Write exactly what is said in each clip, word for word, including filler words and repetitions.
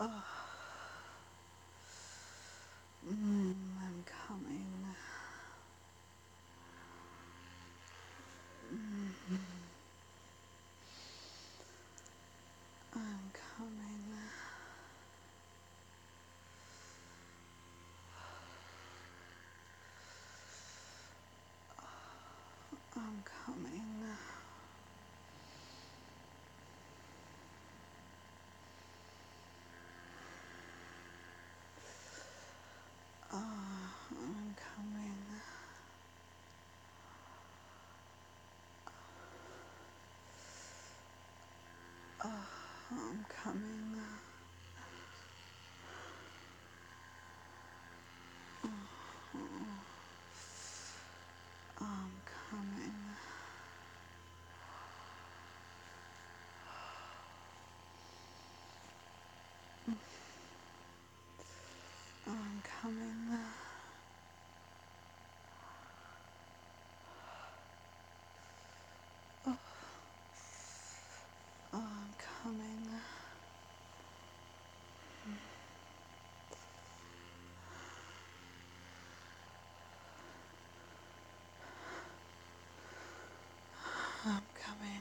Oh, mm, I'm coming. Mm, I'm coming. I'm coming. Oh, I'm coming. Oh, I'm coming. I'm coming. I'm coming. Oh, I'm coming. I'm coming.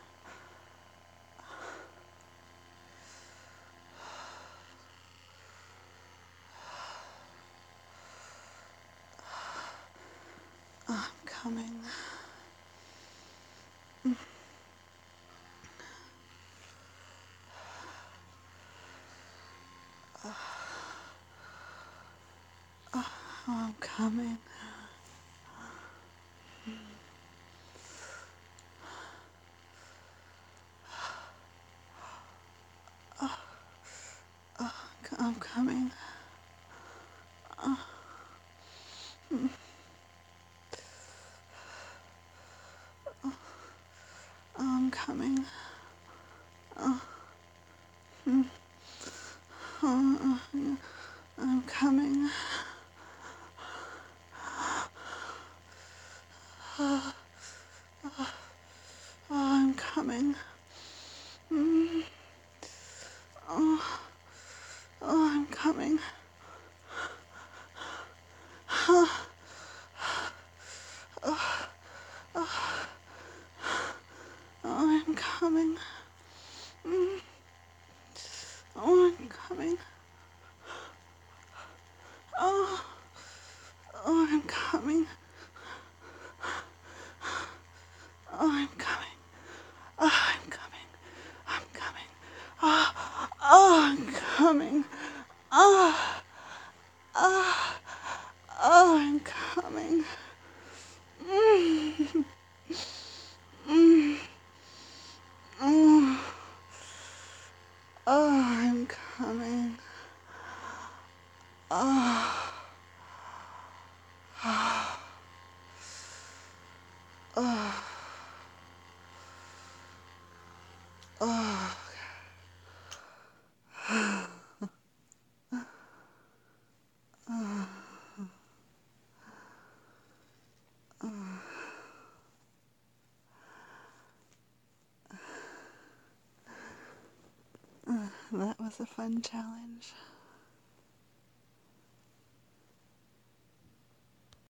I'm coming. I'm coming. I'm coming. I'm coming. I'm coming. I'm coming. Mm. Oh, oh, I'm coming. Oh, I'm coming. Mm. Oh, I'm coming. Oh, oh, I'm coming. Oh, I'm coming. Oh, I'm coming. I'm coming. Oh, oh, I'm coming. Oh, oh, oh, I'm coming. Mm. Mm. Mm. Oh, I'm coming. Oh, oh, oh. That was a fun challenge.